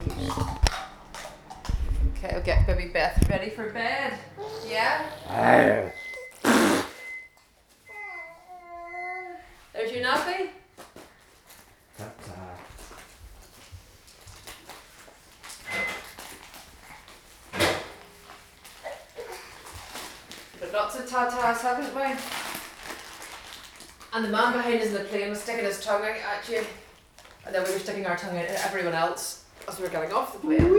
Okay, I'll get baby Beth ready for bed. Yeah? There's your nappy. But lots of tatas, haven't we? And the man behind us in the plane was sticking his tongue out at you. And then we were sticking our tongue out at everyone else as we were getting off the plane.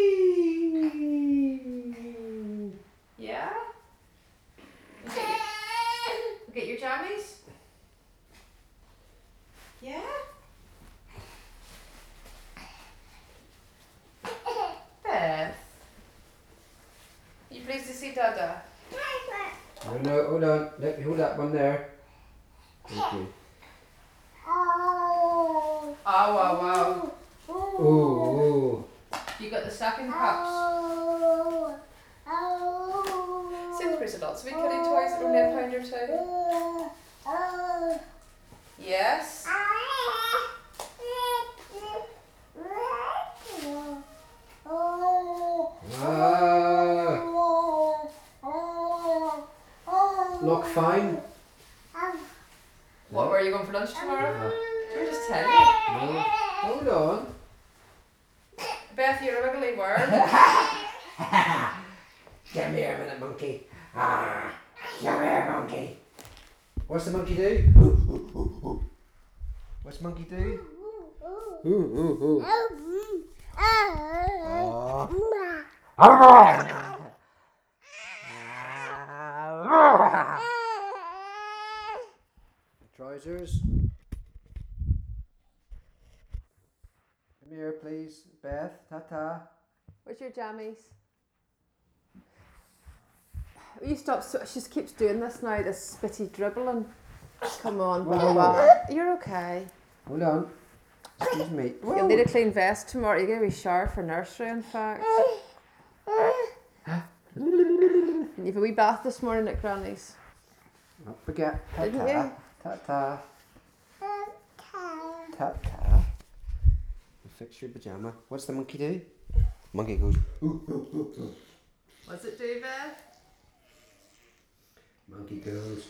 Whee! Yeah? Get your jammies? Yeah? Beth? Are you pleased to see Dada? No, hold on. Let me hold that one there. Thank you. Oh, wow. Oh. You got the stocking cups. Sainsbury's had lots of wee kiddie toys that only £1 or £2. Yes? Look fine. What, where are you going for lunch tomorrow? You're just telling me. No. Hold on. Beth, you're a wiggly worm. Come here, minute monkey. Come here, monkey. What's the monkey do? What's the monkey do? Trousers. Come here, please. Beth, Tata. Where's your jammies? Will you stop? She just keeps doing this now, this spitty dribbling. Come on, Baba. You're okay. Hold on. Excuse me. You'll need a clean vest tomorrow. You're going to be shower for nursery, in fact. And you've a wee bath this morning at Granny's. Don't forget. Didn't Tata. you? Tata. Tata. Fix your pajama. What's the monkey do? Monkey goes. What's it do, Beth? Monkey goes.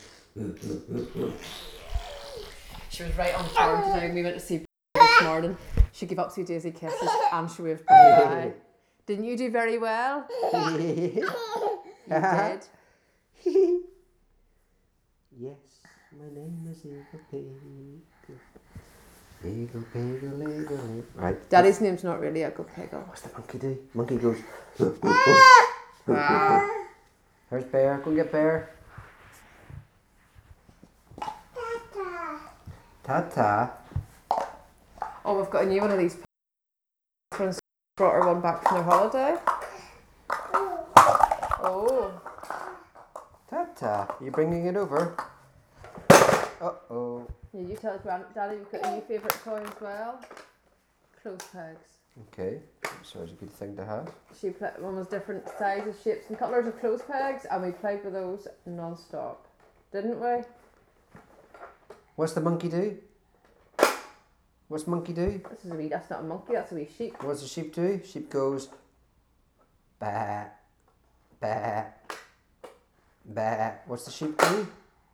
She was right on form today when we went to see this morning. She gave up 2 daisy kisses and she waved bye-bye. Didn't you do very well? You did. Yes, my name is Eagle Pig. Eagle Piggle, Eagle. Right. Daddy's name's not really Eagle Piggle. What's the monkey do? Monkey goes. There's Bear. Go and get Bear. Tata. Oh, we've got a new one of these. Brought her one back from her holiday. Oh. Tata. Are you bringing it over? Uh-oh. Yeah, you tell Daddy you've got a new favourite toy as well. Clothes pegs. Okay. So it's a good thing to have. One was different sizes, shapes and colours of clothes pegs and we played with those non-stop. Didn't we? What's the monkey do? What's monkey do? That's not a monkey, that's a wee sheep. What's the sheep do? Sheep goes. Bah. Bah. Bah. What's the sheep do?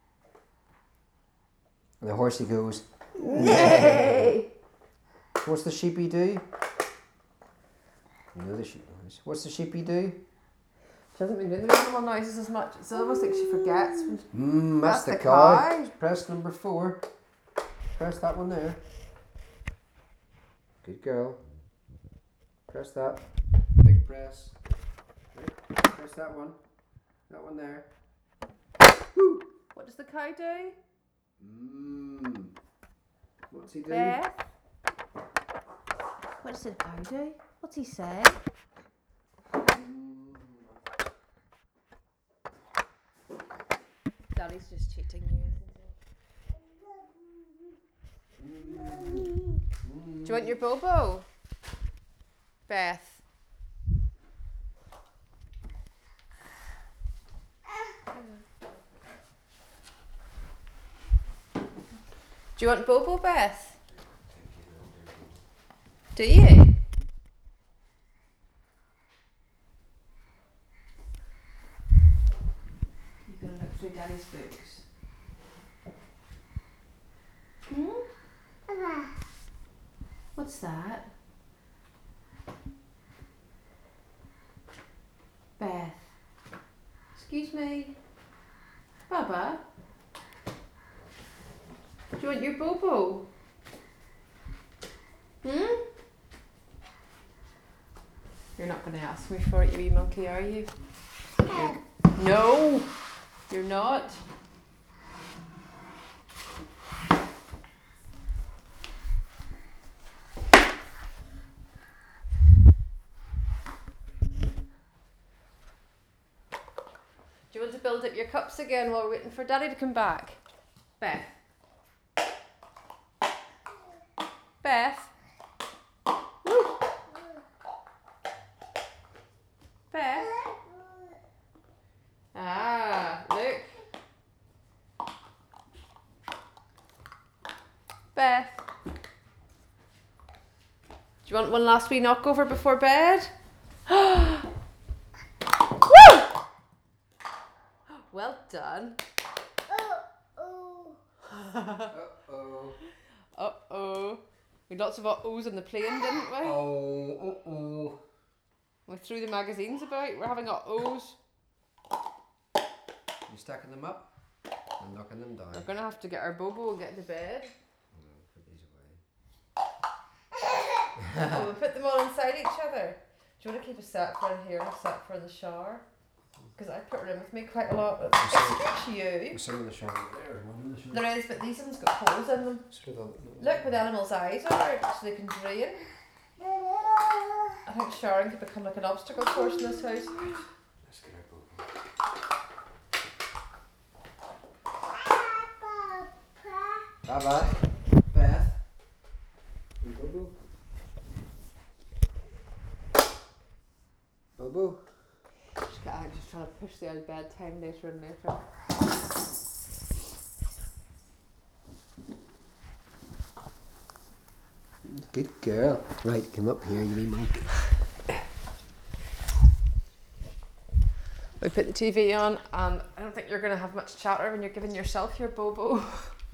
The horsey goes. Nay! What's the sheepy do? You know the sheep noise. What's the sheepy do? She hasn't been doing the animal noises as much. It's almost like she forgets. That's the cow. Press number 4. Press that one there. Good girl. Press that. Big press. Right. Press that one. That one there. Woo. What does the cow do? What's he do? Beth? What does the cow do? What's he say? Daddy's just cheating you, isn't he? Do you want your bobo? Beth? Do you want bobo, Beth? Do you? Daddy's books. Hmm? What's that? Beth. Excuse me. Baba? Do you want your bobo? Hmm? You're not going to ask me for it, you wee monkey, are you? No! You're not. Do you want to build up your cups again while we're waiting for Daddy to come back? Beth? Beth? Woo. Beth? Ah, look. Beth? Do you want one last wee knockover before bed? Woo! Well done. Uh-oh. Uh-oh. We had lots of uh-ohs on the plane, didn't we? Oh, uh-oh. We threw the magazines about. We're having uh-ohs. You stacking them up? I'm knocking them down. We're going to have to get our bobo and get to bed. Put these away. Oh, we put them all inside each other. Do you want to keep a set for in here and a set for the shower? Because I put her in with me quite a lot. Excuse you. There's some in the shower there. One in the shower. There is, but these ones got holes in them. Look where the animals' eyes are, so they can drain. I think showering could become like an obstacle course in this house. Let's get our bobo. Bye-bye. Beth. Bobo. Bobo. I'm just trying to push the old bedtime later and later. Good girl. Right, come up here, you wee monkey. We put the TV on, and I don't think you're going to have much chatter when you're giving yourself your bobo.